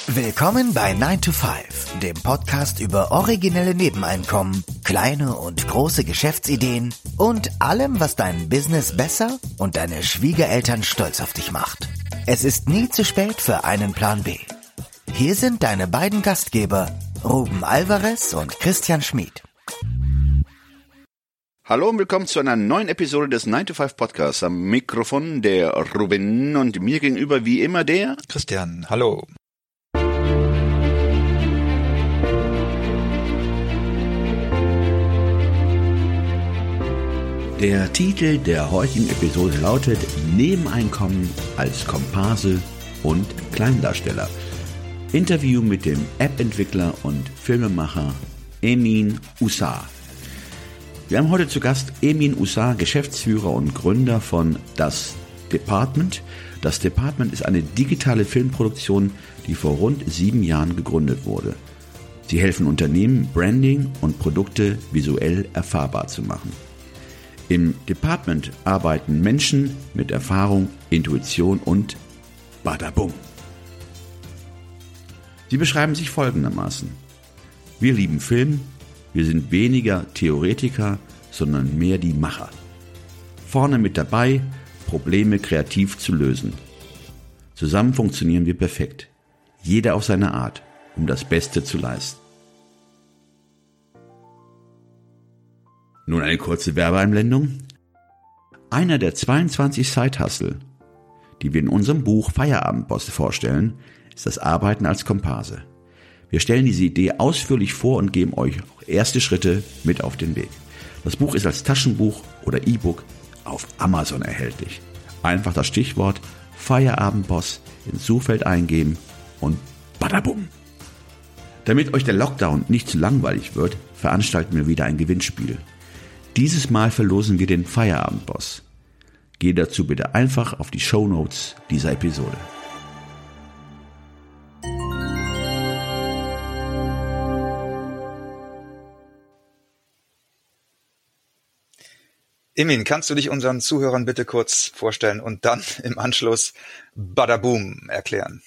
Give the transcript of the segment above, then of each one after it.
Willkommen bei 9 to 5, dem Podcast über originelle Nebeneinkommen, kleine und große Geschäftsideen und allem, was dein Business besser und deine Schwiegereltern stolz auf dich macht. Es ist nie zu spät für einen Plan B. Hier sind deine beiden Gastgeber, Ruben Alvarez und Christian Schmid. Hallo und willkommen zu einer neuen Episode des 9 to 5 Podcasts. Am Mikrofon der Ruben und mir gegenüber wie immer der Christian. Hallo. Der Titel der heutigen Episode lautet Nebeneinkommen als Komparse und Kleindarsteller. Interview mit dem App-Entwickler und Filmemacher Emin Uçar. Wir haben heute zu Gast Emin Uçar, Geschäftsführer und Gründer von Das Department. Das Department ist eine digitale Filmproduktion, die vor rund 7 Jahren gegründet wurde. Sie helfen Unternehmen, Branding und Produkte visuell erfahrbar zu machen. Im Department arbeiten Menschen mit Erfahrung, Intuition und Badabum. Sie beschreiben sich folgendermaßen: Wir lieben Film, wir sind weniger Theoretiker, sondern mehr die Macher. Vorne mit dabei, Probleme kreativ zu lösen. Zusammen funktionieren wir perfekt, jeder auf seine Art, um das Beste zu leisten. Nun eine kurze Werbeeinblendung. Einer der 22 Side-Hustle, die wir in unserem Buch Feierabendboss vorstellen, ist das Arbeiten als Komparse. Wir stellen diese Idee ausführlich vor und geben euch erste Schritte mit auf den Weg. Das Buch ist als Taschenbuch oder E-Book auf Amazon erhältlich. Einfach das Stichwort Feierabendboss ins Suchfeld eingeben und badabum. Damit euch der Lockdown nicht zu langweilig wird, veranstalten wir wieder ein Gewinnspiel. Dieses Mal verlosen wir den Feierabendboss. Geht dazu bitte einfach auf die Shownotes dieser Episode. Emin, kannst du dich unseren Zuhörern bitte kurz vorstellen und dann im Anschluss Badaboom erklären?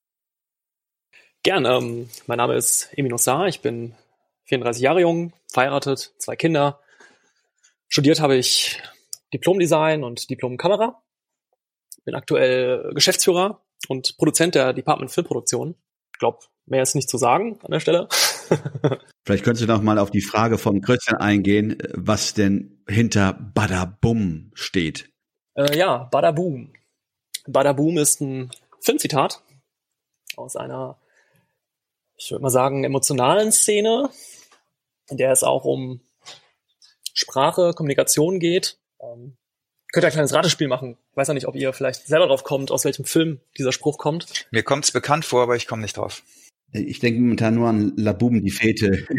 Gern. Mein Name ist Emin Uçar, ich bin 34 Jahre jung, verheiratet, 2 Kinder. Studiert habe ich Diplom-Design und Diplom-Kamera. Bin aktuell Geschäftsführer und Produzent der Department Filmproduktion. Ich glaube, mehr ist nicht zu sagen an der Stelle. Vielleicht könntest du noch mal auf die Frage von Christian eingehen, was denn hinter Badabum steht. Ja, Badaboom. Badaboom ist ein Filmzitat aus einer, ich würde mal sagen, emotionalen Szene, in der es auch um Sprache, Kommunikation geht. Könnt ihr ein kleines Ratespiel machen. Ich weiß ja nicht, ob ihr vielleicht selber drauf kommt, aus welchem Film dieser Spruch kommt. Mir kommt's bekannt vor, aber ich komme nicht drauf. Ich denke momentan nur an Laboum, die Fete.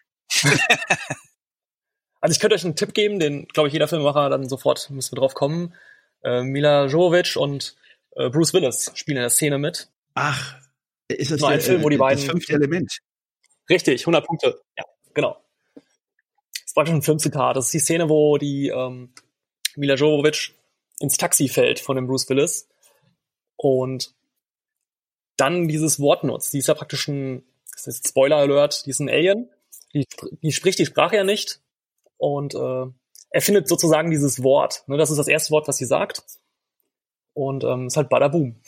Also ich könnte euch einen Tipp geben, den, glaube ich, jeder Filmemacher dann sofort müssen wir drauf kommen. Mila Jovovich und Bruce Willis spielen in der Szene mit. Ach, ist das ein Film, wo die beiden das 5. Element? Richtig, 100 Punkte. Ja, genau. Das war schon ein Filmzitat. Das ist die Szene, wo die Mila Jovovich ins Taxi fällt von dem Bruce Willis und dann dieses Wort nutzt. Die ist ja praktisch das ist Spoiler Alert, die ist ein Alien. Die spricht die Sprache ja nicht und erfindet sozusagen dieses Wort. Ne, das ist das erste Wort, was sie sagt. Und ist halt Badaboom.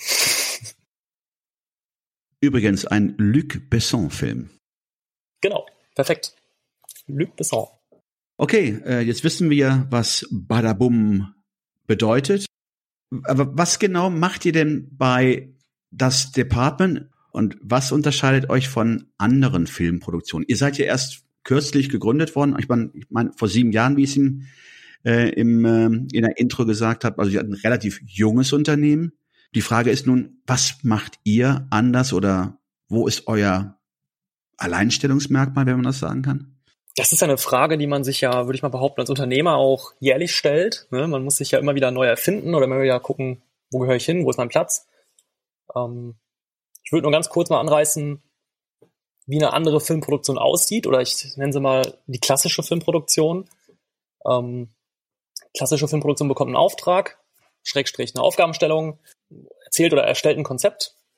Übrigens ein Luc Besson-Film. Genau, perfekt. Luc Besson. Okay, jetzt wissen wir, was Badabum bedeutet. Aber was genau macht ihr denn bei Das Department und was unterscheidet euch von anderen Filmproduktionen? Ihr seid ja erst kürzlich gegründet worden. Ich meine vor 7 Jahren, wie ich es in der Intro gesagt habe. Also ihr seid ein relativ junges Unternehmen. Die Frage ist nun, was macht ihr anders oder wo ist euer Alleinstellungsmerkmal, wenn man das sagen kann? Das ist eine Frage, die man sich ja, würde ich mal behaupten, als Unternehmer auch jährlich stellt. Ne? Man muss sich ja immer wieder neu erfinden oder immer wieder gucken, wo gehöre ich hin, wo ist mein Platz. Ich würde nur ganz kurz mal anreißen, wie eine andere Filmproduktion aussieht, oder ich nenne sie mal die klassische Filmproduktion. Klassische Filmproduktion bekommt einen Auftrag, Schrägstrich eine Aufgabenstellung, erzählt oder erstellt ein Konzept,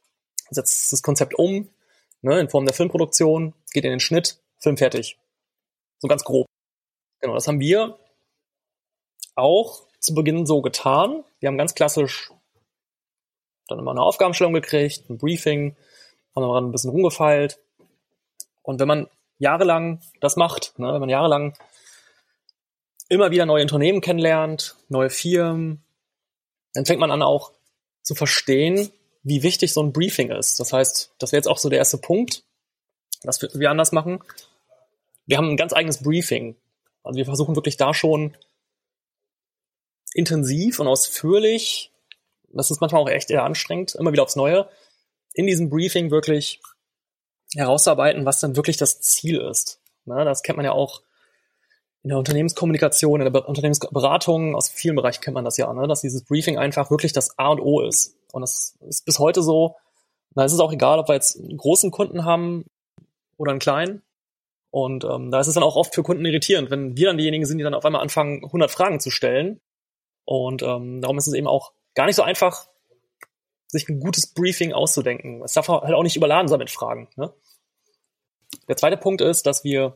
setzt das Konzept um, ne, in Form der Filmproduktion, geht in den Schnitt, Film fertig. So ganz grob. Genau, das haben wir auch zu Beginn so getan. Wir haben ganz klassisch dann immer eine Aufgabenstellung gekriegt, ein Briefing, haben daran ein bisschen rumgefeilt. Und wenn man jahrelang das macht, ne, wenn man jahrelang immer wieder neue Unternehmen kennenlernt, neue Firmen, dann fängt man an auch zu verstehen, wie wichtig so ein Briefing ist. Das heißt, das wäre jetzt auch so der erste Punkt, was wir anders machen. Wir haben ein ganz eigenes Briefing. Also wir versuchen wirklich da schon intensiv und ausführlich, das ist manchmal auch echt eher anstrengend, immer wieder aufs Neue, in diesem Briefing wirklich herauszuarbeiten, was dann wirklich das Ziel ist. Na, das kennt man ja auch in der Unternehmenskommunikation, in der Unternehmensberatung, aus vielen Bereichen kennt man das ja, ne, dass dieses Briefing einfach wirklich das A und O ist. Und das ist bis heute so. Da ist es auch egal, ob wir jetzt einen großen Kunden haben oder einen kleinen. Und da ist es dann auch oft für Kunden irritierend, wenn wir dann diejenigen sind, die dann auf einmal anfangen, 100 Fragen zu stellen. Und darum ist es eben auch gar nicht so einfach, sich ein gutes Briefing auszudenken. Es darf halt auch nicht überladen sein mit Fragen. Ne? Der zweite Punkt ist, dass wir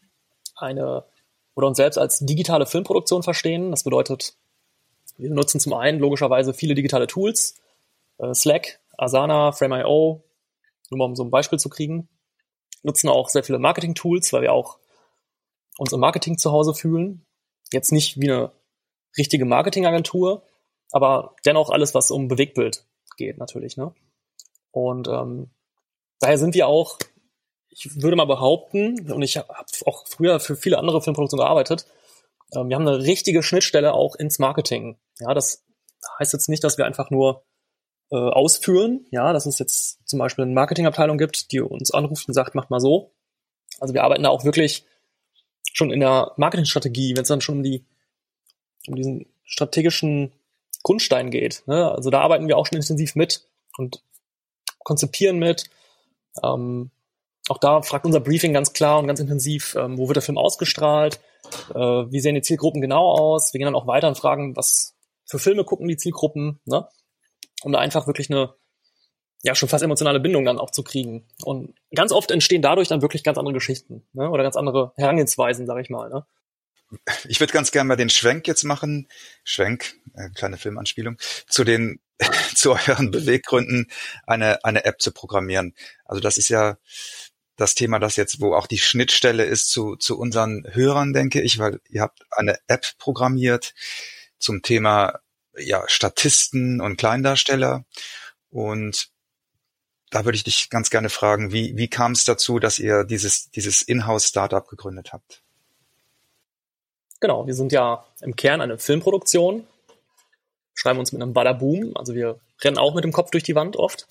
uns selbst als digitale Filmproduktion verstehen. Das bedeutet, wir nutzen zum einen logischerweise viele digitale Tools, Slack, Asana, Frame.io, nur mal um so ein Beispiel zu kriegen. Nutzen auch sehr viele Marketing-Tools, weil wir auch uns im Marketing zu Hause fühlen. Jetzt nicht wie eine richtige Marketingagentur, aber dennoch alles, was um Bewegtbild geht natürlich. Ne? Und daher sind wir auch, ich würde mal behaupten, und ich habe auch früher für viele andere Filmproduktionen gearbeitet, wir haben eine richtige Schnittstelle auch ins Marketing. Ja, das heißt jetzt nicht, dass wir einfach nur ausführen, ja, dass es jetzt zum Beispiel eine Marketingabteilung gibt, die uns anruft und sagt, macht mal so. Also wir arbeiten da auch wirklich schon in der Marketingstrategie, wenn es dann schon um diesen strategischen Grundstein geht. Ne? Also da arbeiten wir auch schon intensiv mit und konzipieren mit. Auch da fragt unser Briefing ganz klar und ganz intensiv, wo wird der Film ausgestrahlt, wie sehen die Zielgruppen genau aus. Wir gehen dann auch weiter und fragen, was für Filme gucken die Zielgruppen, ne? Um da einfach wirklich eine, ja, schon fast emotionale Bindung dann auch zu kriegen. Und ganz oft entstehen dadurch dann wirklich ganz andere Geschichten, ne? Oder ganz andere Herangehensweisen, sag ich mal. Ne? Ich würde ganz gerne mal den Schwenk jetzt machen. Kleine Filmanspielung, zu euren Beweggründen, eine App zu programmieren. Also das ist ja das Thema, das jetzt, wo auch die Schnittstelle ist zu unseren Hörern, denke ich, weil ihr habt eine App programmiert zum Thema, ja, Statisten und Kleindarsteller. Und da würde ich dich ganz gerne fragen, wie kam es dazu, dass ihr dieses Inhouse-Startup gegründet habt? Genau, wir sind ja im Kern eine Filmproduktion, schreiben uns mit einem Badaboom, also wir rennen auch mit dem Kopf durch die Wand oft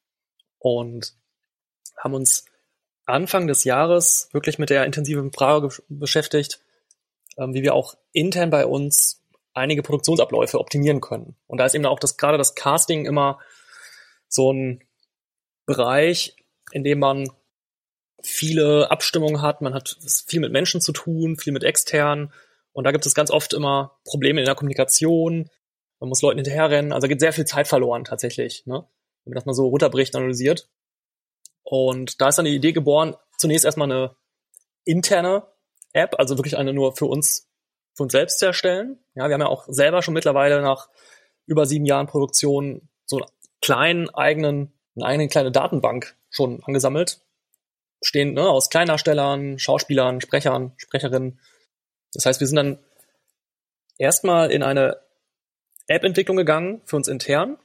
und haben uns Anfang des Jahres wirklich mit der intensiven Frage beschäftigt, wie wir auch intern bei uns einige Produktionsabläufe optimieren können. Und da ist eben auch gerade das Casting immer so ein Bereich, in dem man viele Abstimmungen hat, man hat viel mit Menschen zu tun, viel mit externen. Und da gibt es ganz oft immer Probleme in der Kommunikation. Man muss Leuten hinterherrennen. Also da geht sehr viel Zeit verloren tatsächlich, ne? Wenn man das mal so runterbricht, analysiert. Und da ist dann die Idee geboren, zunächst erstmal eine interne App, also wirklich eine nur für uns selbst zu erstellen. Ja, wir haben ja auch selber schon mittlerweile nach über 7 Jahren Produktion so eine eigene kleine Datenbank schon angesammelt. Bestehend, ne, aus Kleindarstellern, Schauspielern, Sprechern, Sprecherinnen. Das heißt, wir sind dann erstmal in eine App-Entwicklung gegangen für uns intern.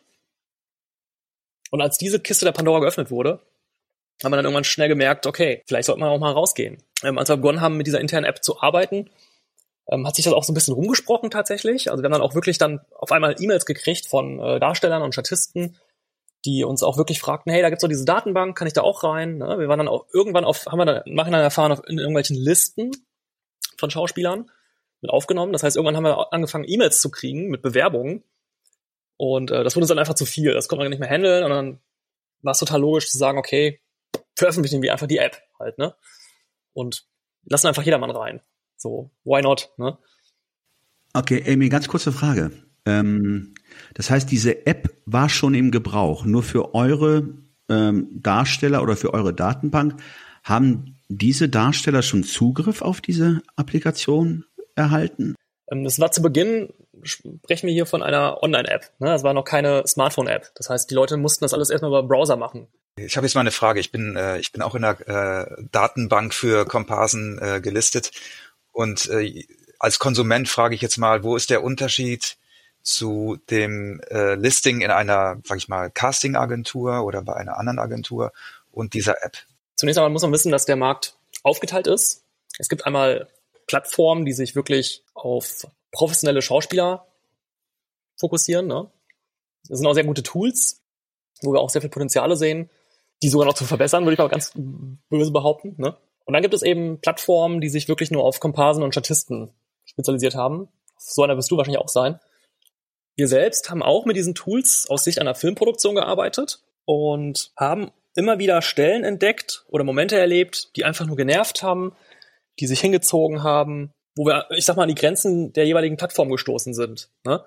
Und als diese Kiste der Pandora geöffnet wurde, haben wir dann irgendwann schnell gemerkt, okay, vielleicht sollte man auch mal rausgehen. Als wir begonnen haben, mit dieser internen App zu arbeiten, hat sich das auch so ein bisschen rumgesprochen tatsächlich. Also wir haben dann auch wirklich dann auf einmal E-Mails gekriegt von Darstellern und Statisten, die uns auch wirklich fragten, hey, da gibt's doch diese Datenbank, kann ich da auch rein? Ne? Wir waren dann auch irgendwann haben wir dann im Nachhinein erfahren, in irgendwelchen Listen von Schauspielern mit aufgenommen. Das heißt, irgendwann haben wir angefangen, E-Mails zu kriegen mit Bewerbungen. Und das wurde uns dann einfach zu viel. Das konnte man nicht mehr handeln. Und dann war es total logisch zu sagen, okay, veröffentlichen wir einfach die App halt, ne? Und lassen einfach jedermann rein. So, why not, ne? Okay, Amy, ganz kurze Frage. Das heißt, diese App war schon im Gebrauch, nur für eure Darsteller oder für eure Datenbank, haben diese Darsteller schon Zugriff auf diese Applikation erhalten? Das war zu Beginn, sprechen wir hier von einer Online-App. Ne? Das war noch keine Smartphone-App. Das heißt, die Leute mussten das alles erstmal über Browser machen. Ich habe jetzt mal eine Frage. Ich bin auch in der Datenbank für Komparsen gelistet. Und als Konsument frage ich jetzt mal, wo ist der Unterschied zu dem Listing in einer, sag ich mal, Casting-Agentur oder bei einer anderen Agentur und dieser App? Zunächst einmal muss man wissen, dass der Markt aufgeteilt ist. Es gibt einmal Plattformen, die sich wirklich auf professionelle Schauspieler fokussieren. Ne? Das sind auch sehr gute Tools, wo wir auch sehr viel Potenziale sehen, die sogar noch zu verbessern, würde ich mal ganz böse behaupten. Ne? Und dann gibt es eben Plattformen, die sich wirklich nur auf Komparsen und Statisten spezialisiert haben. So einer wirst du wahrscheinlich auch sein. Wir selbst haben auch mit diesen Tools aus Sicht einer Filmproduktion gearbeitet und haben immer wieder Stellen entdeckt oder Momente erlebt, die einfach nur genervt haben, die sich hingezogen haben, wo wir, ich sag mal, an die Grenzen der jeweiligen Plattform gestoßen sind. Ne?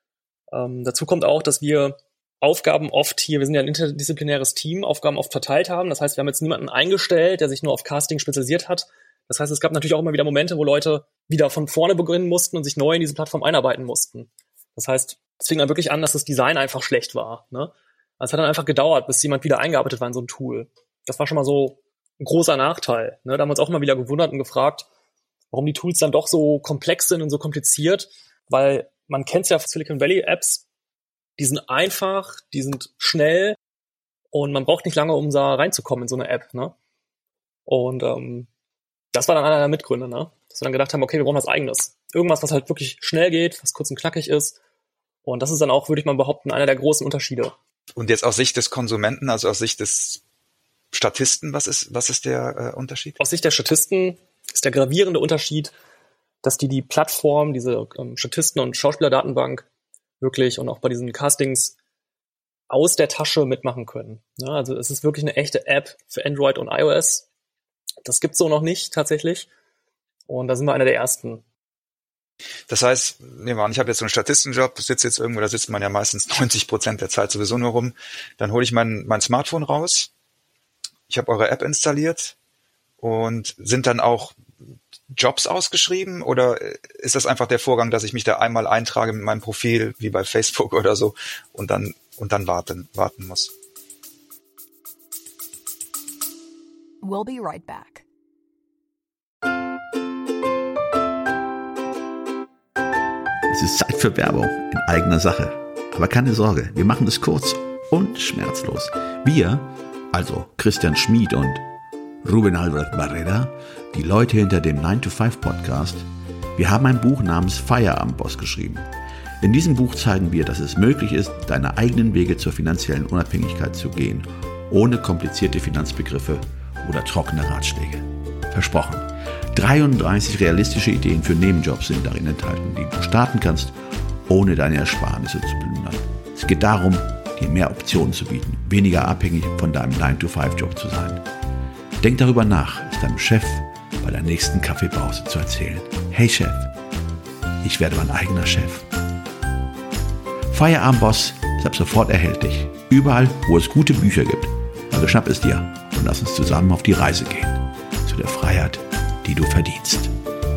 Dazu kommt auch, dass wir Aufgaben oft hier, wir sind ja ein interdisziplinäres Team, Aufgaben oft verteilt haben. Das heißt, wir haben jetzt niemanden eingestellt, der sich nur auf Casting spezialisiert hat. Das heißt, es gab natürlich auch immer wieder Momente, wo Leute wieder von vorne beginnen mussten und sich neu in diese Plattform einarbeiten mussten. Das heißt, es fing dann wirklich an, dass das Design einfach schlecht war. Ne? Es hat dann einfach gedauert, bis jemand wieder eingearbeitet war in so ein Tool. Das war schon mal so ein großer Nachteil. Ne? Da haben wir uns auch mal wieder gewundert und gefragt, warum die Tools dann doch so komplex sind und so kompliziert, weil man kennt ja Silicon Valley Apps, die sind einfach, die sind schnell und man braucht nicht lange, um da reinzukommen in so eine App. Ne? Und das war dann einer der Mitgründe, ne? Dass wir dann gedacht haben, okay, wir brauchen was Eigenes. Irgendwas, was halt wirklich schnell geht, was kurz und knackig ist. Und das ist dann auch, würde ich mal behaupten, einer der großen Unterschiede. Und jetzt aus Sicht des Konsumenten, also aus Sicht des Statisten, was ist der Unterschied? Aus Sicht der Statisten ist der gravierende Unterschied, dass die Plattform, diese Statisten- und Schauspielerdatenbank wirklich und auch bei diesen Castings aus der Tasche mitmachen können. Ja, also es ist wirklich eine echte App für Android und iOS. Das gibt's so noch nicht tatsächlich. Und da sind wir einer der ersten. Das heißt, nehmen wir an, ich habe jetzt so einen Statistenjob, sitze jetzt irgendwo, da sitzt man ja meistens 90% der Zeit sowieso nur rum. Dann hole ich mein Smartphone raus. Ich habe eure App installiert und sind dann auch Jobs ausgeschrieben oder ist das einfach der Vorgang, dass ich mich da einmal eintrage mit meinem Profil, wie bei Facebook oder so, und dann warten muss? We'll be right back. Es ist Zeit für Werbung in eigener Sache. Aber keine Sorge, wir machen es kurz und schmerzlos. Wir, also Christian Schmid und Rubén Álvarez Barrera, die Leute hinter dem 9-to-5-Podcast, wir haben ein Buch namens Feierabendboss geschrieben. In diesem Buch zeigen wir, dass es möglich ist, deine eigenen Wege zur finanziellen Unabhängigkeit zu gehen, ohne komplizierte Finanzbegriffe oder trockene Ratschläge. Versprochen. 33 realistische Ideen für Nebenjobs sind darin enthalten, die du starten kannst, ohne deine Ersparnisse zu plündern. Es geht darum, dir mehr Optionen zu bieten, weniger abhängig von deinem 9-to-5-Job zu sein. Denk darüber nach, es deinem Chef bei der nächsten Kaffeepause zu erzählen. Hey Chef, ich werde mein eigener Chef. Feierabendboss ist ab sofort erhältlich. Überall, wo es gute Bücher gibt. Also schnapp es dir und lass uns zusammen auf die Reise gehen. Zu der Freiheit, die du verdienst.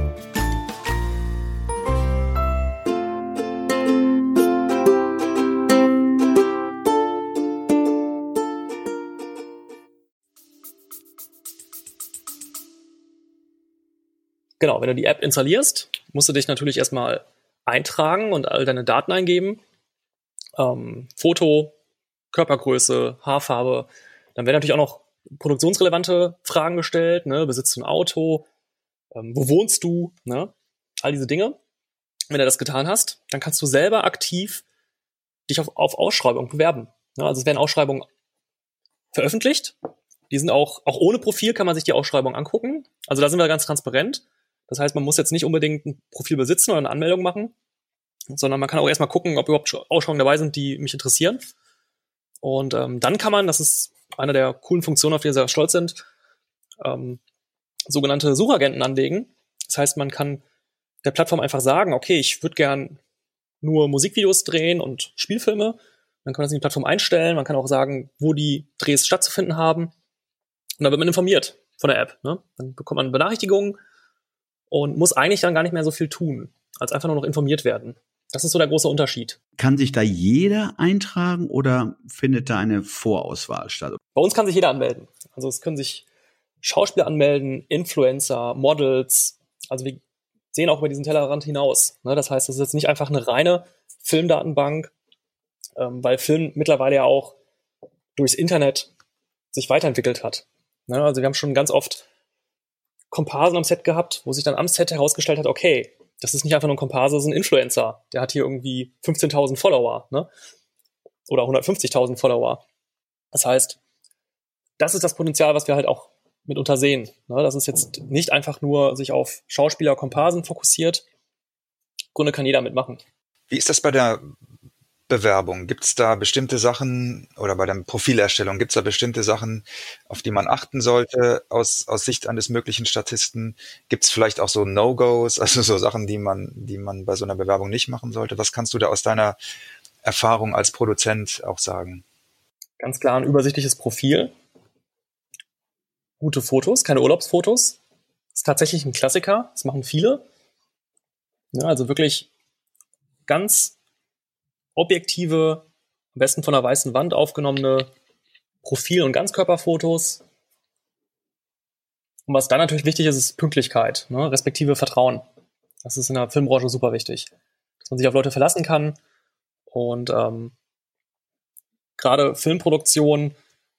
Genau, wenn du die App installierst, musst du dich natürlich erstmal eintragen und all deine Daten eingeben. Foto, Körpergröße, Haarfarbe. Dann werden natürlich auch noch produktionsrelevante Fragen gestellt. Ne? Besitzt du ein Auto? Wo wohnst du? Ne? All diese Dinge. Wenn du das getan hast, dann kannst du selber aktiv dich auf Ausschreibungen bewerben. Ne? Also es werden Ausschreibungen veröffentlicht. Die sind auch ohne Profil kann man sich die Ausschreibung angucken. Also da sind wir ganz transparent. Das heißt, man muss jetzt nicht unbedingt ein Profil besitzen oder eine Anmeldung machen, sondern man kann auch erstmal gucken, ob überhaupt Ausschreibungen dabei sind, die mich interessieren. Und dann kann man, das ist eine der coolen Funktionen, auf die wir sehr stolz sind, sogenannte Suchagenten anlegen. Das heißt, man kann der Plattform einfach sagen, okay, ich würde gern nur Musikvideos drehen und Spielfilme. Dann Dann kann man das in die Plattform einstellen. Man kann auch sagen, wo die Drehs stattzufinden haben. Und dann wird man informiert von der App. Ne? Dann bekommt man Benachrichtigungen und muss eigentlich dann gar nicht mehr so viel tun, als einfach nur noch informiert werden. Das ist so der große Unterschied. Kann sich da jeder eintragen oder findet da eine Vorauswahl statt? Bei uns kann sich jeder anmelden. Also es können sich Schauspieler anmelden, Influencer, Models. Also wir sehen auch über diesen Tellerrand hinaus. Ne? Das heißt, es ist jetzt nicht einfach eine reine Filmdatenbank, weil Film mittlerweile ja auch durchs Internet sich weiterentwickelt hat. Ne? Also wir haben schon ganz oft Komparsen am Set gehabt, wo sich dann am Set herausgestellt hat, okay, das ist nicht einfach nur ein Komparse, das ist ein Influencer. Der hat hier irgendwie 15.000 Follower, ne? Oder 150.000 Follower. Das heißt, das ist das Potenzial, was wir halt auch mitunter sehen. Ne? Das ist jetzt nicht einfach nur sich auf Schauspieler, Komparsen fokussiert. Im Grunde kann jeder mitmachen. Wie ist das bei der Bewerbung? Gibt es da bestimmte Sachen oder bei der Profilerstellung, gibt es da bestimmte Sachen, auf die man achten sollte aus Sicht eines möglichen Statisten? Gibt es vielleicht auch so No-Gos, also so Sachen, die man bei so einer Bewerbung nicht machen sollte? Was kannst du da aus deiner Erfahrung als Produzent auch sagen? Ganz klar ein übersichtliches Profil. Gute Fotos, keine Urlaubsfotos. Das ist tatsächlich ein Klassiker, das machen viele. Ja, also wirklich ganz objektive, am besten von einer weißen Wand aufgenommene Profil- und Ganzkörperfotos. Und was dann natürlich wichtig ist, ist Pünktlichkeit, ne? Respektive Vertrauen. Das ist in der Filmbranche super wichtig. Dass man sich auf Leute verlassen kann. Und gerade Filmproduktionen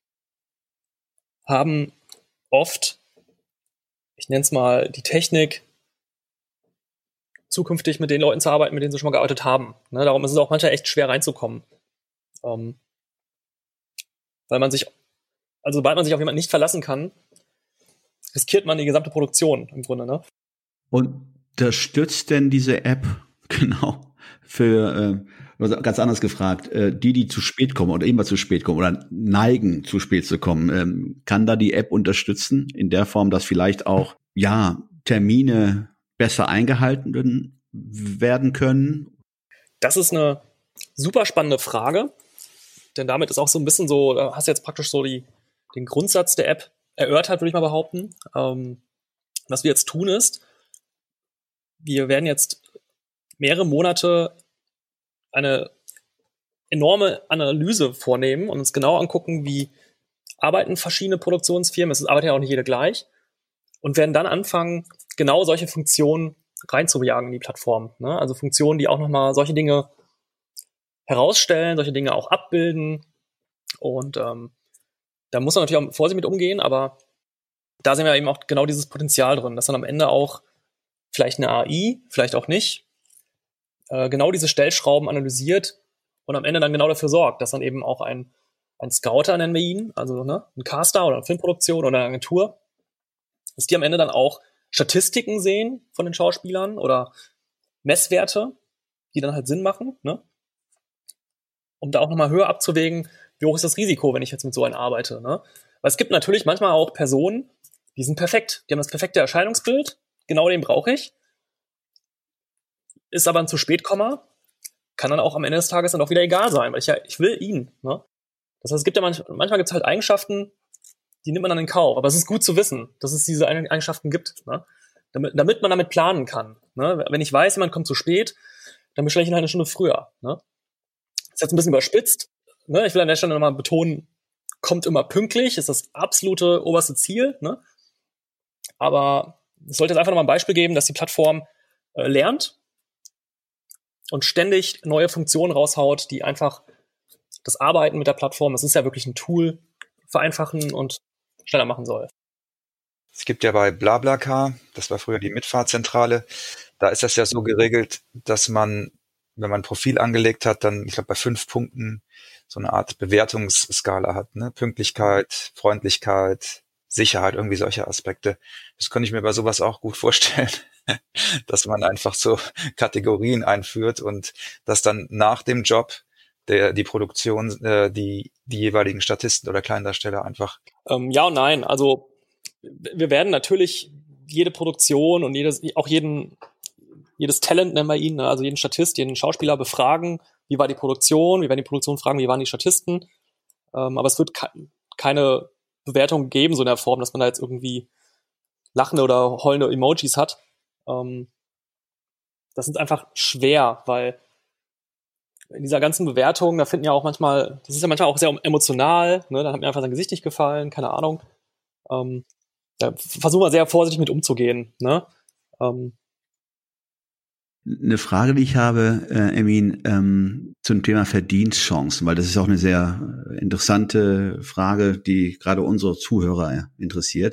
haben oft, ich nenne es mal, die Technik, zukünftig mit den Leuten zu arbeiten, mit denen sie schon mal gearbeitet haben. Ne, darum ist es auch manchmal echt schwer reinzukommen. Weil man sich, also sobald man sich auf jemanden nicht verlassen kann, riskiert man die gesamte Produktion im Grunde. Ne? Und unterstützt denn diese App genau für, ganz anders gefragt, die zu spät kommen oder immer zu spät kommen oder neigen, zu spät zu kommen, kann da die App unterstützen in der Form, dass vielleicht auch, ja, Termine besser eingehalten werden können? Das ist eine super spannende Frage, denn damit ist auch so ein bisschen so, da hast du jetzt praktisch so den Grundsatz der App erörtert, würde ich mal behaupten. Was wir jetzt tun ist, wir werden jetzt mehrere Monate eine enorme Analyse vornehmen und uns genau angucken, wie arbeiten verschiedene Produktionsfirmen, es arbeitet ja auch nicht jede gleich, und werden dann anfangen, genau solche Funktionen reinzujagen in die Plattform. Ne? Also Funktionen, die auch nochmal solche Dinge herausstellen, solche Dinge auch abbilden. Und da muss man natürlich auch vorsichtig mit umgehen, aber da sehen wir eben auch genau dieses Potenzial drin, dass dann am Ende auch vielleicht eine AI, vielleicht auch nicht, genau diese Stellschrauben analysiert und am Ende dann genau dafür sorgt, dass dann eben auch ein Scouter, nennen wir ihn, also ne, ein Caster oder eine Filmproduktion oder eine Agentur, dass die am Ende dann auch Statistiken sehen von den Schauspielern oder Messwerte, die dann halt Sinn machen, ne? Um da auch nochmal höher abzuwägen, wie hoch ist das Risiko, wenn ich jetzt mit so einem arbeite. Ne? Weil es gibt natürlich manchmal auch Personen, die sind perfekt, die haben das perfekte Erscheinungsbild, genau den brauche ich, ist aber ein zu Spätkommer, kann dann auch am Ende des Tages dann auch wieder egal sein, weil ich will ihn. Ne? Das heißt, es gibt ja manchmal gibt es halt Eigenschaften, die nimmt man dann in Kauf. Aber es ist gut zu wissen, dass es diese Eigenschaften gibt, ne? Damit man damit planen kann. Ne? Wenn ich weiß, jemand kommt zu spät, dann bestelle ich ihn halt eine Stunde früher. Ne? Das ist jetzt ein bisschen überspitzt. Ne? Ich will an der Stelle nochmal betonen, kommt immer pünktlich, ist das absolute oberste Ziel. Ne? Aber es sollte jetzt einfach nochmal ein Beispiel geben, dass die Plattform lernt und ständig neue Funktionen raushaut, die einfach das Arbeiten mit der Plattform, es ist ja wirklich ein Tool, vereinfachen und schneller machen soll. Es gibt ja bei BlaBlaCar, das war früher die Mitfahrzentrale, da ist das ja so geregelt, dass man, wenn man ein Profil angelegt hat, dann, ich glaube, bei 5 Punkten so eine Art Bewertungsskala hat, ne? Pünktlichkeit, Freundlichkeit, Sicherheit, irgendwie solche Aspekte. Das könnte ich mir bei sowas auch gut vorstellen, dass man einfach so Kategorien einführt und dass dann nach dem Job die Produktion, die jeweiligen Statisten oder Kleindarsteller einfach. Ja und nein. Also wir werden natürlich jede Produktion und jedes Talent, nennen wir ihn, ne? Also jeden Statist, jeden Schauspieler befragen, wie war die Produktion, wie werden die Produktion fragen, wie waren die Statisten. Aber es wird keine Bewertung geben, so in der Form, dass man da jetzt irgendwie lachende oder heulende Emojis hat. Das ist einfach schwer, weil in dieser ganzen Bewertung, da finden ja auch manchmal, das ist ja manchmal auch sehr emotional, ne? Da hat mir einfach sein Gesicht nicht gefallen, keine Ahnung. Da versuchen wir sehr vorsichtig mit umzugehen, ne? Eine Frage, die ich habe, Emin, zum Thema Verdienstchancen, weil das ist auch eine sehr interessante Frage, die gerade unsere Zuhörer interessiert.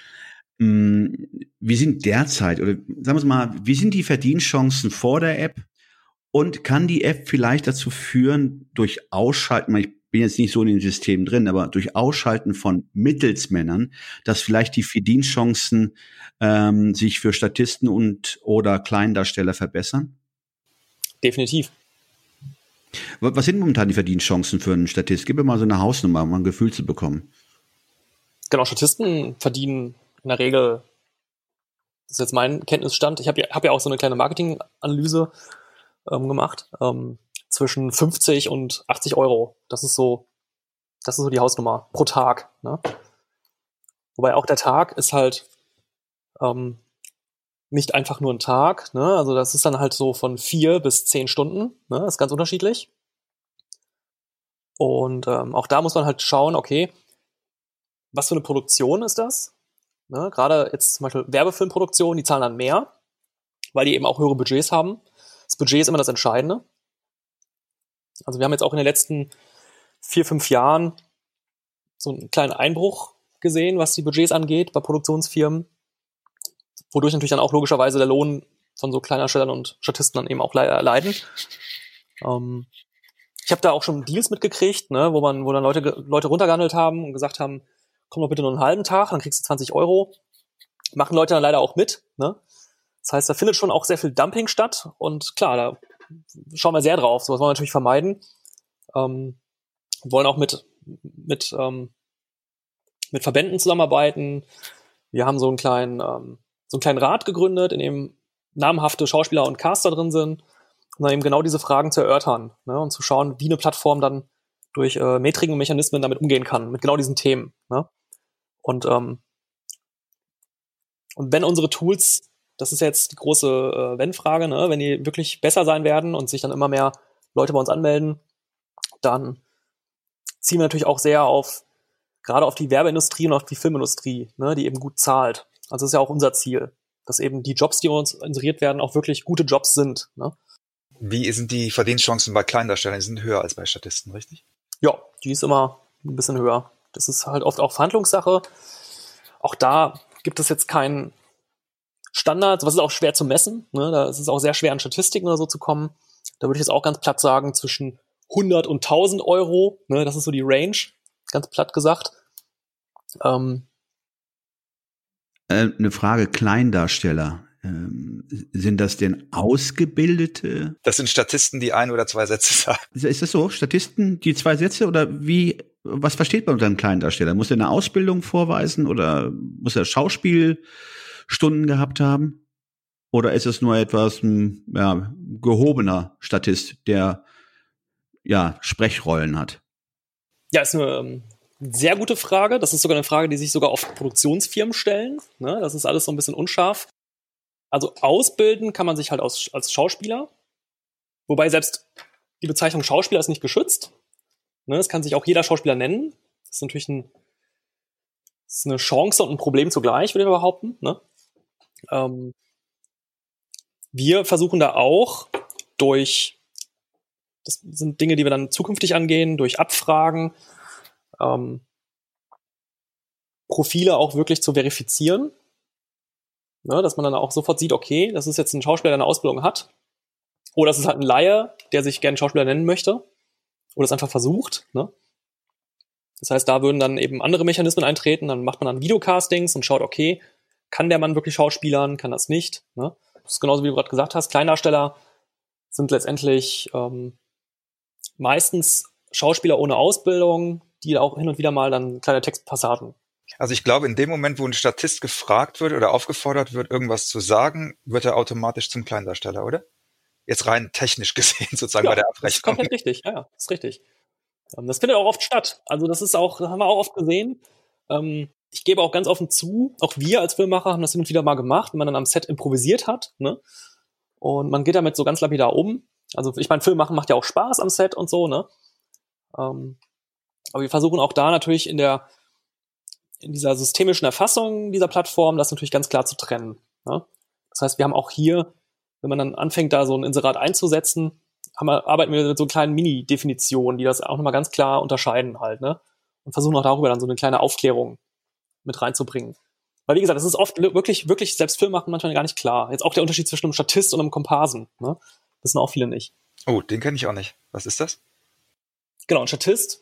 Wie sind derzeit, oder sagen wir mal, wie sind die Verdienstchancen vor der App? Und kann die App vielleicht dazu führen, durch Ausschalten, ich bin jetzt nicht so in dem System drin, aber durch Ausschalten von Mittelsmännern, dass vielleicht die Verdienstchancen sich für Statisten und oder Kleindarsteller verbessern? Definitiv. Was sind momentan die Verdienstchancen für einen Statist? Gib mir mal so eine Hausnummer, um ein Gefühl zu bekommen. Genau, Statisten verdienen in der Regel, das ist jetzt mein Kenntnisstand, ich hab ja auch so eine kleine Marketinganalyse gemacht, zwischen 50 und 80 Euro. Das ist so die Hausnummer pro Tag, ne? Wobei auch der Tag ist halt nicht einfach nur ein Tag, ne? Also das ist dann halt so von 4 bis 10 Stunden, ne? Das ist ganz unterschiedlich. Und auch da muss man halt schauen, okay, was für eine Produktion ist das? Ne? Gerade jetzt zum Beispiel Werbefilmproduktion, die zahlen dann mehr, weil die eben auch höhere Budgets haben. Das Budget ist immer das Entscheidende. Also wir haben jetzt auch in den letzten 4-5 Jahren so einen kleinen Einbruch gesehen, was die Budgets angeht bei Produktionsfirmen, wodurch natürlich dann auch logischerweise der Lohn von so Kleindarstellern und Statisten dann eben auch leiden. Ich habe da auch schon Deals mitgekriegt, ne, wo dann Leute runtergehandelt haben und gesagt haben, komm doch bitte nur einen halben Tag, dann kriegst du 20 Euro. Machen Leute dann leider auch mit, ne? Das heißt, da findet schon auch sehr viel Dumping statt und klar, da schauen wir sehr drauf. Sowas wollen wir natürlich vermeiden. Wollen auch mit Verbänden zusammenarbeiten. Wir haben so einen kleinen Rat gegründet, in dem namhafte Schauspieler und Caster drin sind, um dann eben genau diese Fragen zu erörtern, ne, und zu schauen, wie eine Plattform dann durch Metriken und Mechanismen damit umgehen kann, mit genau diesen Themen, ne? Und wenn unsere Tools, das ist jetzt die große Wenn-Frage, ne, wenn die wirklich besser sein werden und sich dann immer mehr Leute bei uns anmelden, dann ziehen wir natürlich auch sehr gerade auf die Werbeindustrie und auf die Filmindustrie, ne, die eben gut zahlt. Also das ist ja auch unser Ziel, dass eben die Jobs, die uns inseriert werden, auch wirklich gute Jobs sind, ne? Wie sind die Verdienstchancen bei Kleindarstellern? Die sind höher als bei Statisten, richtig? Ja, die ist immer ein bisschen höher. Das ist halt oft auch Verhandlungssache. Auch da gibt es jetzt keinen Standard. Was ist auch schwer zu messen, ne? Da ist es auch sehr schwer, an Statistiken oder so zu kommen. Da würde ich jetzt auch ganz platt sagen, zwischen 100 und 1000 Euro, ne? Das ist so die Range, ganz platt gesagt. Eine Frage, Kleindarsteller. Sind das denn Ausgebildete? Das sind Statisten, die 1 oder 2 Sätze sagen. Ist das so? Statisten, die 2 Sätze? Oder was versteht man unter einem Kleindarsteller? Muss er eine Ausbildung vorweisen oder muss er Schauspielstunden gehabt haben? Oder ist es nur etwas, gehobener Statist, der, Sprechrollen hat? Ja, ist eine sehr gute Frage. Das ist sogar eine Frage, die sich sogar oft Produktionsfirmen stellen, ne? Das ist alles so ein bisschen unscharf. Also ausbilden kann man sich halt als Schauspieler, wobei selbst die Bezeichnung Schauspieler ist nicht geschützt. Ne, es kann sich auch jeder Schauspieler nennen. Das ist natürlich eine Chance und ein Problem zugleich, würde ich behaupten. Ne? Wir versuchen da auch das sind Dinge, die wir dann zukünftig angehen, durch Abfragen, Profile auch wirklich zu verifizieren. Ne, dass man dann auch sofort sieht, okay, das ist jetzt ein Schauspieler, der eine Ausbildung hat. Oder das ist halt ein Laie, der sich gerne Schauspieler nennen möchte. Oder es einfach versucht. Ne? Das heißt, da würden dann eben andere Mechanismen eintreten. Dann macht man dann Videocastings und schaut, okay, kann der Mann wirklich schauspielern, kann das nicht? Ne? Das ist genauso, wie du gerade gesagt hast. Kleindarsteller sind letztendlich meistens Schauspieler ohne Ausbildung, die auch hin und wieder mal dann kleine Textpassagen. Also ich glaube, in dem Moment, wo ein Statist gefragt wird oder aufgefordert wird, irgendwas zu sagen, wird er automatisch zum Kleindarsteller, oder? Jetzt rein technisch gesehen sozusagen Ja, bei der das ist Abrechnung. komplett richtig. Ja, das ist richtig. Das findet auch oft statt. Also das haben wir auch oft gesehen. Ich gebe auch ganz offen zu, auch wir als Filmemacher haben das hin und wieder mal gemacht, wenn man dann am Set improvisiert hat, ne? Und man geht damit so ganz lapidar um. Also ich meine, Film machen macht ja auch Spaß am Set und so, ne? Aber wir versuchen auch da natürlich in dieser systemischen Erfassung dieser Plattform das natürlich ganz klar zu trennen, ne? Das heißt, wir haben auch hier, wenn man dann anfängt, da so ein Inserat einzusetzen, arbeiten wir mit so kleinen Mini-Definitionen, die das auch nochmal ganz klar unterscheiden halt, ne? Und versuchen auch darüber dann so eine kleine Aufklärung mit reinzubringen. Weil, wie gesagt, das ist oft wirklich, wirklich selbst Film machen manchmal gar nicht klar. Jetzt auch der Unterschied zwischen einem Statist und einem Komparsen, ne? Das sind auch viele nicht. Oh, den kenne ich auch nicht. Was ist das? Genau, ein Statist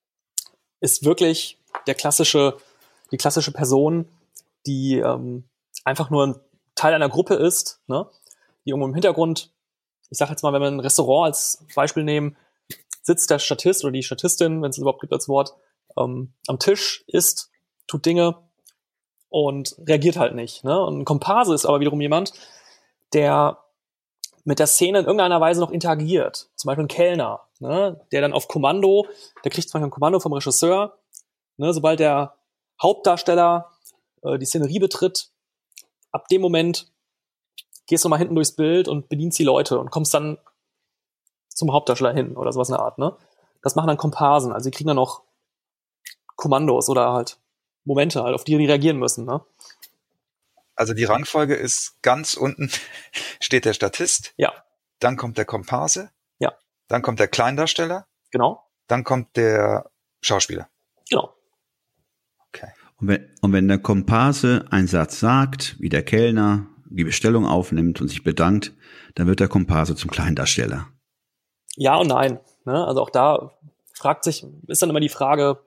ist wirklich die klassische Person, die einfach nur ein Teil einer Gruppe ist, ne? Die irgendwo im Hintergrund, ich sage jetzt mal, wenn wir ein Restaurant als Beispiel nehmen, sitzt der Statist oder die Statistin, wenn es überhaupt gibt als Wort, am Tisch, isst, tut Dinge und reagiert halt nicht, ne? Und ein Komparse ist aber wiederum jemand, der mit der Szene in irgendeiner Weise noch interagiert. Zum Beispiel ein Kellner, ne? Der dann auf Kommando, der kriegt zum Beispiel ein Kommando vom Regisseur, ne? Sobald der Hauptdarsteller die Szenerie betritt, ab dem Moment gehst du mal hinten durchs Bild und bedienst die Leute und kommst dann zum Hauptdarsteller hin oder sowas in der Art, ne? Das machen dann Komparsen, also die kriegen dann noch Kommandos oder halt Momente halt, auf die reagieren müssen, ne? Also die Rangfolge ist ganz unten steht der Statist. Ja. Dann kommt der Komparse. Ja. Dann kommt der Kleindarsteller. Genau. Dann kommt der Schauspieler. Genau. Okay. Und wenn der Komparse einen Satz sagt, wie der Kellner die Bestellung aufnimmt und sich bedankt, dann wird der Komparse zum Kleindarsteller. Ja und nein, ne? Also auch da ist dann immer die Frage,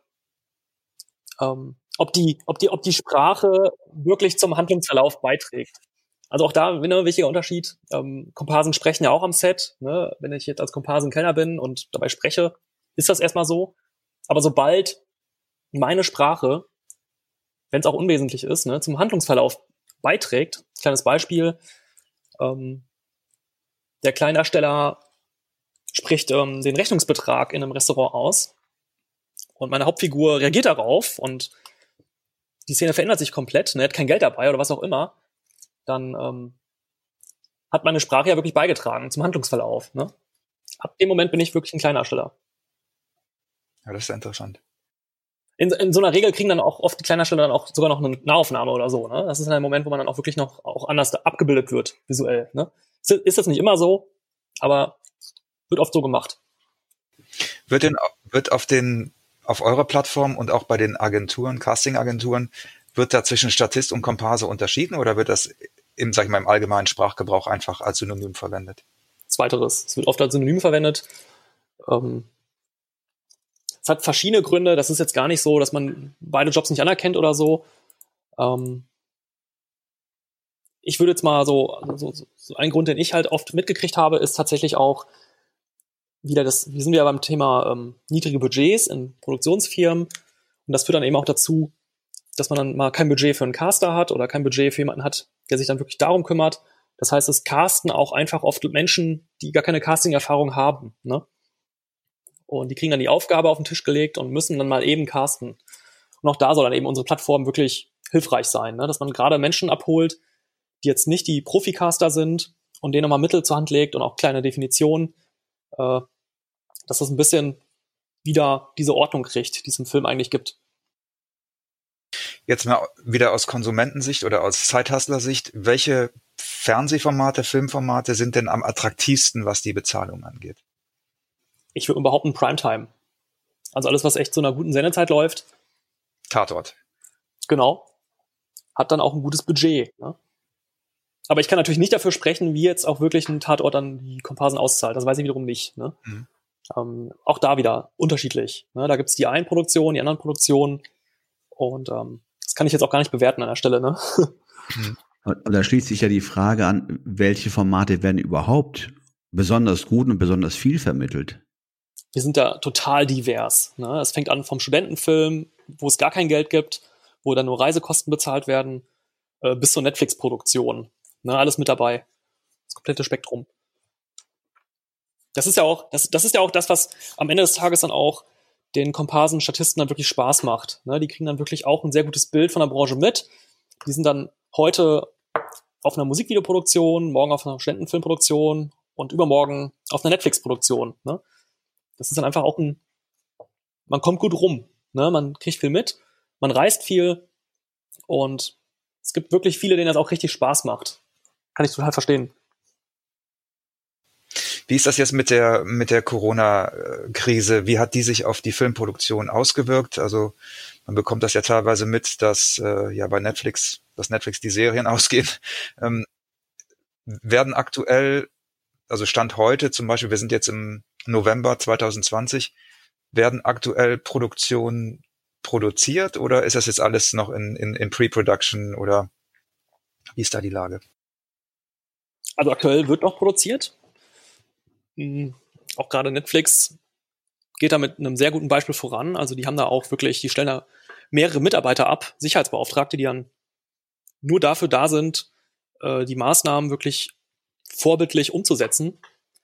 ob die Sprache wirklich zum Handlungsverlauf beiträgt. Also auch da ein wichtiger Unterschied. Komparsen sprechen ja auch am Set, ne? Wenn ich jetzt als Komparsen Kellner bin und dabei spreche, ist das erstmal so. Aber sobald meine Sprache, wenn es auch unwesentlich ist, ne, zum Handlungsverlauf beiträgt, kleines Beispiel, der Kleindarsteller spricht den Rechnungsbetrag in einem Restaurant aus und meine Hauptfigur reagiert darauf und die Szene verändert sich komplett, ne, hat kein Geld dabei oder was auch immer, dann hat meine Sprache ja wirklich beigetragen zum Handlungsverlauf. Ne? Ab dem Moment bin ich wirklich ein Kleindarsteller. Ja, das ist interessant. In so einer Regel kriegen dann auch oft die Kleindarsteller dann auch sogar noch eine Nahaufnahme oder so. Ne? Das ist dann ein Moment, wo man dann auch wirklich noch auch anders abgebildet wird, visuell. Ne? Ist das nicht immer so, aber wird oft so gemacht. Wird auf eurer Plattform und auch bei den Agenturen, Casting-Agenturen, wird da zwischen Statist und Komparse unterschieden oder wird das im allgemeinen Sprachgebrauch einfach als Synonym verwendet? Zweiteres. Es wird oft als Synonym verwendet. Es hat verschiedene Gründe. Das ist jetzt gar nicht so, dass man beide Jobs nicht anerkennt oder so. Ich würde jetzt mal so ein Grund, den ich halt oft mitgekriegt habe, ist tatsächlich auch wir sind ja beim Thema niedrige Budgets in Produktionsfirmen und das führt dann eben auch dazu, dass man dann mal kein Budget für einen Caster hat oder kein Budget für jemanden hat, der sich dann wirklich darum kümmert. Das heißt, es casten auch einfach oft Menschen, die gar keine Casting-Erfahrung haben, ne? Und die kriegen dann die Aufgabe auf den Tisch gelegt und müssen dann mal eben casten. Und auch da soll dann eben unsere Plattform wirklich hilfreich sein, ne? Dass man gerade Menschen abholt, die jetzt nicht die Profi-Caster sind und denen nochmal Mittel zur Hand legt und auch kleine Definitionen, dass das ein bisschen wieder diese Ordnung kriegt, die es im Film eigentlich gibt. Jetzt mal wieder aus Konsumentensicht oder aus Side-Hustler-Sicht, welche Fernsehformate, Filmformate sind denn am attraktivsten, was die Bezahlung angeht? Ich würde behaupten Primetime. Also alles, was echt zu einer guten Sendezeit läuft. Tatort. Genau. Hat dann auch ein gutes Budget. Ne? Aber ich kann natürlich nicht dafür sprechen, wie jetzt auch wirklich ein Tatort dann die Komparsen auszahlt. Das weiß ich wiederum nicht. Ne? Mhm. Auch da wieder unterschiedlich. Ne? Da gibt's die einen Produktionen, die anderen Produktionen. Und das kann ich jetzt auch gar nicht bewerten an der Stelle. Ne? Und da schließt sich ja die Frage an, welche Formate werden überhaupt besonders gut und besonders viel vermittelt? Wir sind da total divers. Ne? Es fängt an vom Studentenfilm, wo es gar kein Geld gibt, wo dann nur Reisekosten bezahlt werden, bis zur Netflix-Produktion. Ne? Alles mit dabei. Das komplette Spektrum. Das ist ja auch das, was am Ende des Tages dann auch den Komparsen, Statisten dann wirklich Spaß macht. Ne? Die kriegen dann wirklich auch ein sehr gutes Bild von der Branche mit. Die sind dann heute auf einer Musikvideoproduktion, morgen auf einer Studentenfilmproduktion und übermorgen auf einer Netflix-Produktion. Ne? Das ist dann einfach auch man kommt gut rum. Ne? Man kriegt viel mit, man reist viel und es gibt wirklich viele, denen das auch richtig Spaß macht. Kann ich total verstehen. Wie ist das jetzt mit der Corona-Krise? Wie hat die sich auf die Filmproduktion ausgewirkt? Also man bekommt das ja teilweise mit, dass bei Netflix die Serien ausgehen. Werden aktuell, also Stand heute zum Beispiel, wir sind jetzt im November 2020, werden aktuell Produktionen produziert oder ist das jetzt alles noch in Pre-Production oder wie ist da die Lage? Also aktuell wird noch produziert. Auch gerade Netflix geht da mit einem sehr guten Beispiel voran. Also die haben da auch wirklich, die stellen da mehrere Mitarbeiter ab, Sicherheitsbeauftragte, die dann nur dafür da sind, die Maßnahmen wirklich vorbildlich umzusetzen.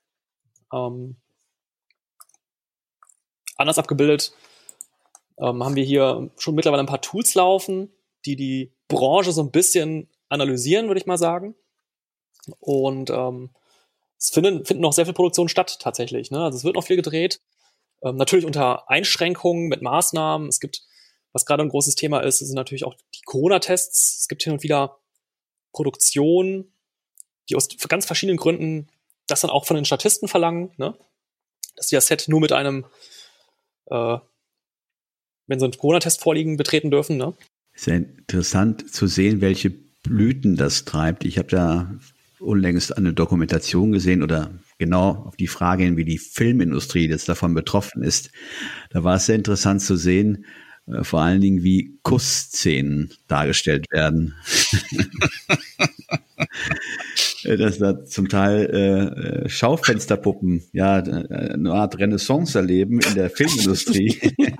Anders abgebildet haben wir hier schon mittlerweile ein paar Tools laufen, die Branche so ein bisschen analysieren, würde ich mal sagen. Und es finden noch sehr viele Produktionen statt, tatsächlich. Ne? Also es wird noch viel gedreht. Natürlich unter Einschränkungen mit Maßnahmen. Es gibt, was gerade ein großes Thema ist, sind natürlich auch die Corona-Tests. Es gibt hin und wieder Produktionen, die aus ganz verschiedenen Gründen das dann auch von den Statisten verlangen, ne? Dass die das Set nur mit einem, wenn so ein Corona-Test vorliegen, betreten dürfen. Ne? Sehr interessant zu sehen, welche Blüten das treibt. Ich habe da unlängst eine Dokumentation gesehen oder genau auf die Frage hin, wie die Filmindustrie jetzt davon betroffen ist. Da war es sehr interessant zu sehen, vor allen Dingen, wie Kussszenen dargestellt werden. Dass da zum Teil Schaufensterpuppen, ja, eine Art Renaissance erleben in der Filmindustrie.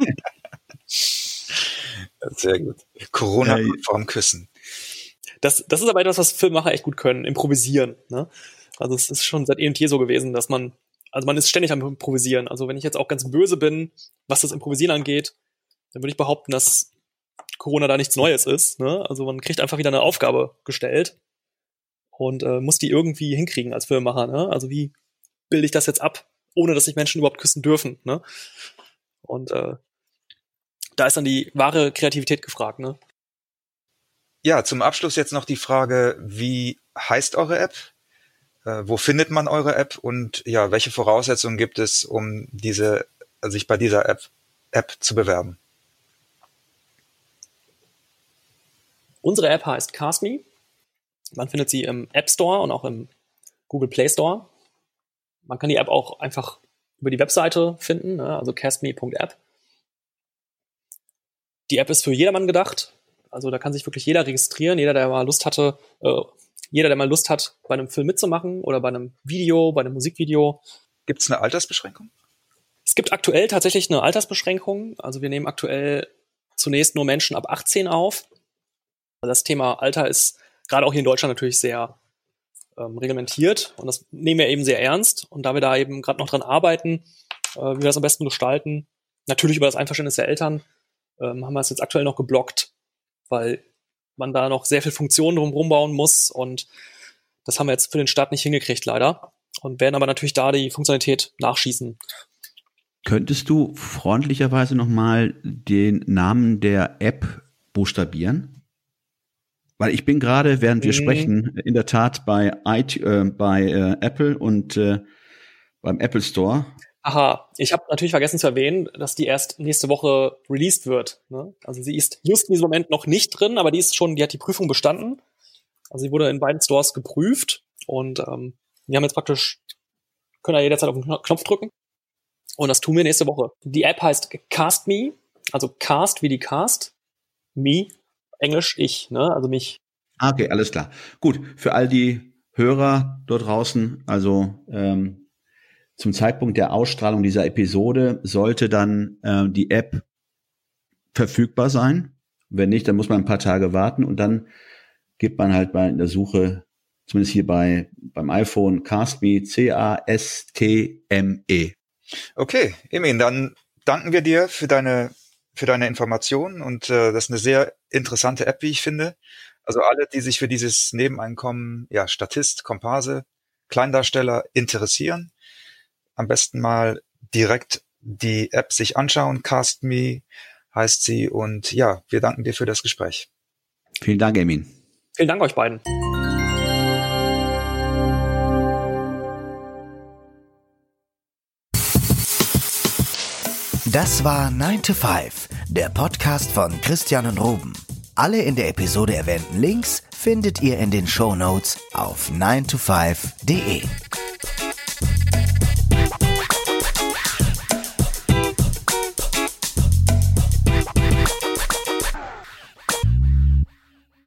Sehr gut. Corona-konform Küssen. Das ist aber etwas, was Filmemacher echt gut können, improvisieren. Ne? Also es ist schon seit eh und je so gewesen, dass man ist ständig am Improvisieren. Also wenn ich jetzt auch ganz böse bin, was das Improvisieren angeht, dann würde ich behaupten, dass Corona da nichts Neues ist. Ne? Also man kriegt einfach wieder eine Aufgabe gestellt und muss die irgendwie hinkriegen als Filmemacher. Ne? Also wie bilde ich das jetzt ab, ohne dass sich Menschen überhaupt küssen dürfen? Ne? Und da ist dann die wahre Kreativität gefragt. Ne? Ja, zum Abschluss jetzt noch die Frage, wie heißt eure App? Wo findet man eure App? Und ja, welche Voraussetzungen gibt es, um sich bei dieser App zu bewerben? Unsere App heißt Cast.me. Man findet sie im App Store und auch im Google Play Store. Man kann die App auch einfach über die Webseite finden, ne? Also castme.app. Die App ist für jedermann gedacht. Also da kann sich wirklich jeder registrieren, jeder, der mal Lust hat, bei einem Film mitzumachen oder bei einem Video, bei einem Musikvideo. Gibt es eine Altersbeschränkung? Es gibt aktuell tatsächlich eine Altersbeschränkung. Also wir nehmen aktuell zunächst nur Menschen ab 18 auf. Das Thema Alter ist gerade auch hier in Deutschland natürlich sehr reglementiert und das nehmen wir eben sehr ernst. Und da wir da eben gerade noch dran arbeiten, wie wir das am besten gestalten, natürlich über das Einverständnis der Eltern, haben wir es jetzt aktuell noch geblockt, weil man da noch sehr viel Funktionen drumherum bauen muss und das haben wir jetzt für den Start nicht hingekriegt, leider. Und werden aber natürlich da die Funktionalität nachschießen. Könntest du freundlicherweise nochmal den Namen der App buchstabieren? Weil ich bin gerade, während wir sprechen, in der Tat bei Apple und beim Apple Store. Aha, ich habe natürlich vergessen zu erwähnen, dass die erst nächste Woche released wird. Ne? Also sie ist just in diesem Moment noch nicht drin, aber die hat die Prüfung bestanden. Also sie wurde in beiden Stores geprüft und wir haben jetzt praktisch, können da jederzeit auf den Knopf drücken und das tun wir nächste Woche. Die App heißt Cast.me, also Cast wie die Cast, Me, Englisch ich, ne? Also mich. Okay, alles klar. Gut, für all die Hörer dort draußen, also zum Zeitpunkt der Ausstrahlung dieser Episode sollte dann die App verfügbar sein. Wenn nicht, dann muss man ein paar Tage warten und dann gibt man halt in der Suche zumindest hier beim iPhone, Castme, Castme. Okay, Emin, dann danken wir dir für deine Informationen und das ist eine sehr interessante App, wie ich finde. Also alle, die sich für dieses Nebeneinkommen, Statist, Komparse, Kleindarsteller interessieren, am besten mal direkt die App sich anschauen. Castme heißt sie und wir danken dir für das Gespräch. Vielen Dank, Emin. Vielen Dank euch beiden. Das war 9 to 5, der Podcast von Christian und Ruben. Alle in der Episode erwähnten Links findet ihr in den Shownotes auf 9to5.de.